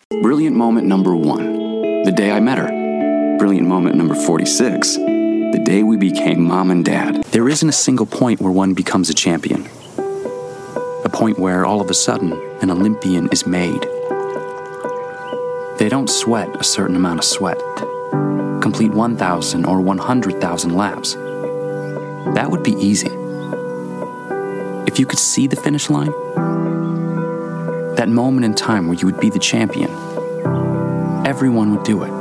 Brilliant moment number 1, the day I met her. Brilliant moment number 46, the day we became mom and dad. There isn't a single point where one becomes a champion. A point where all of a sudden an Olympian is made. They don't sweat a certain amount of sweat, complete 1,000 or 100,000 laps. That would be easy. If you could see the finish line, that moment in time where you would be the champion, everyone would do it.